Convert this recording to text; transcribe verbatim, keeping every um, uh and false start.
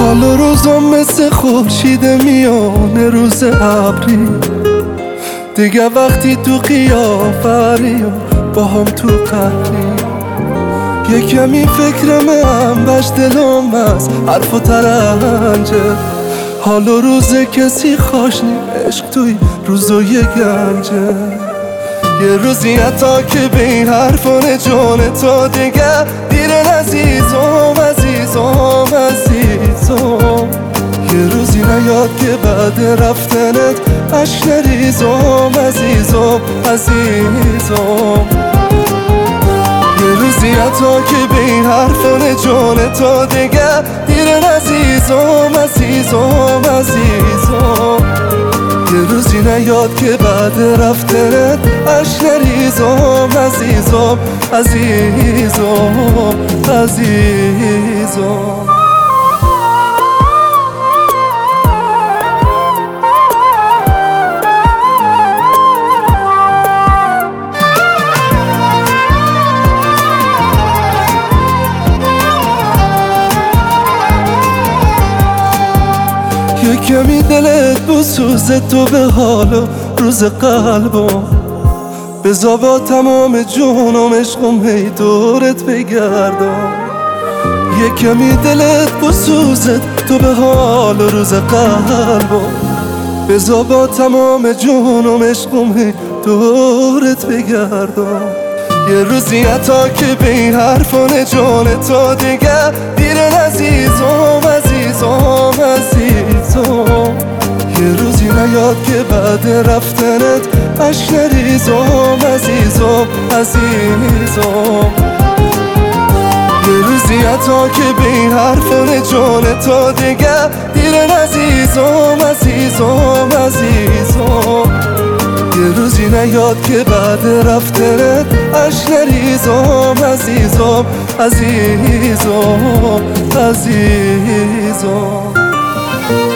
حال و روزم مثل خورشید میانه روز ابری، دیگه وقتی تو قیافری و با هم تو قهری. یه کمی فکرم انبش دلم از حرف و ترنجه، حال و روز کسی خواشنی عشق توی روزای گنجه. یه روزی حتی که به این حرفان جان تا دیگه دیرن عزیزم عزیزم عزیزم. یه روزی نیاد که بعد رفتنت عشق نریزم عزیزم عزیزم. یه روزی حتی که به این حرفان جان تا دیگه دیرن عزیزم عزیزم عزیزم. یه روزی نیاد که بعد رفتنت عشق نریزم عزیزم عزیزم عزیزم. یه کمی دلت بسوزه تو به حال و روز قلبم، بذار با تمام جونم عشقم هی دورت بگردم. یه کمی دلت بسوزه تو به حال و روز قلبم، بذار با تمام جونم عشقم هی دورت بگردم. یه روزی حتی که به این حرفان جان تا دیگه دیرن عزیزم عزیزم عزیزم. یه روزی نیاد که بعد رفتنت عشق نریزم عزیزم عزیزم. یه روزی حتی که به این حرفان جان تا دیگه دیرن عزیزم عزیزم عزیزم. یه روزی نیاد که بعد رفتنت عشق نریزم عزیزم عزیزم عزیزم.